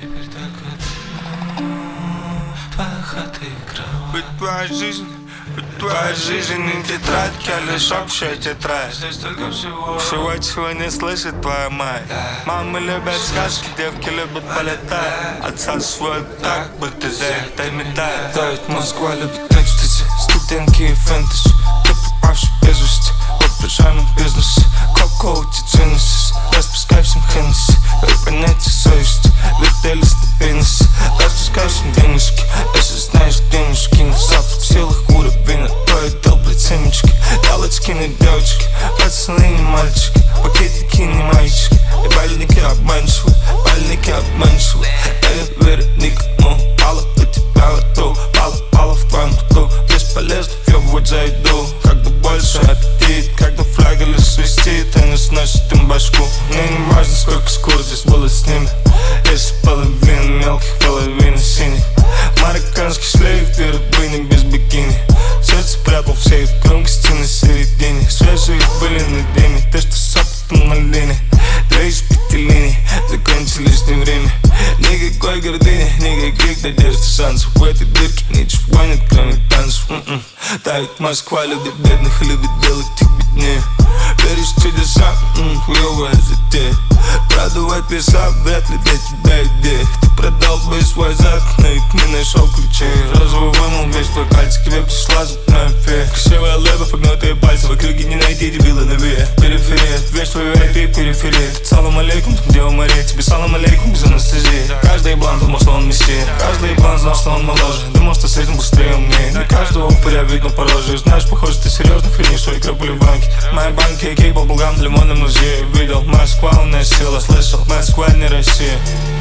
теперь только твоя хата и кровать. Ведь твоя жизнь не тетрадь, а лишь общая тетрадь. Здесь только всего Чего не слышит твоя мать. Мамы любят сказки, девки любят полетать. Отца свой так, будто за это метает. Да, ведь Москва любит экстази, студентки и фэнтези. Ты попавший без вести в воображаемом бизнесе. Какого-то ценности, распускай всем Хеннесси. Дай понятие совести, вертели стабильности. Распускай всем денежки, если знаешь денежки. На запах в силах уровень, а то и долбать семечки. Ялочки не девочки, пацаны не мальчики. Пакетики не мальчики, и бальники обманчивы. Бальники обманчивы, я не верю никому. Пала у тебя во рту, пала в твоем рту. Бесполезно въебывать за еду. Когда больше аппетит, когда флага лишь свистит, и не сносит им башку. Мне не важно, сколько скур здесь было с ними. Если половина мелких, половина синих. Марокканский шлейф, две рыбыни без бикини. Сердце прятал в сейф, громкости на середине. Свежие были на дыме, ты что с опытом на линии. 2 из 5 линий, закончились не время. Никакой гордыни, никаких надежд и шансов. В этой дырке ничего нет, кроме танцев. Да, ведь Москва любит бедных и любит делать их беднее. Веришь в чудеса, хуёвая затея. Продувать леса, вряд ли для тебя идея. Ты продал бы свой зад, но ведь не нашел ключей. Розовый вымыл весь твой пальцы, к тебе пришла зубная фея. Красивая лэба, погнутые пальцы, в округе не найти дебила на вея. Периферия, весь твой VIP, периферия. Салам алейкум, там где у морей, тебе салам алейкум без анестезии. Каждый еблан думал, что он мессия. Каждый еблан знал, что он моложе. Думал, что с этим быстрее умнее. Не каждого упыря видно по роже. Знаешь, похоже, ты серьезно хренишь, что игра были в банке. Мои банки, кейк, балбулгам, лимонным музее. Видел, Москва, у нас сила, слышал, Москва не Россия.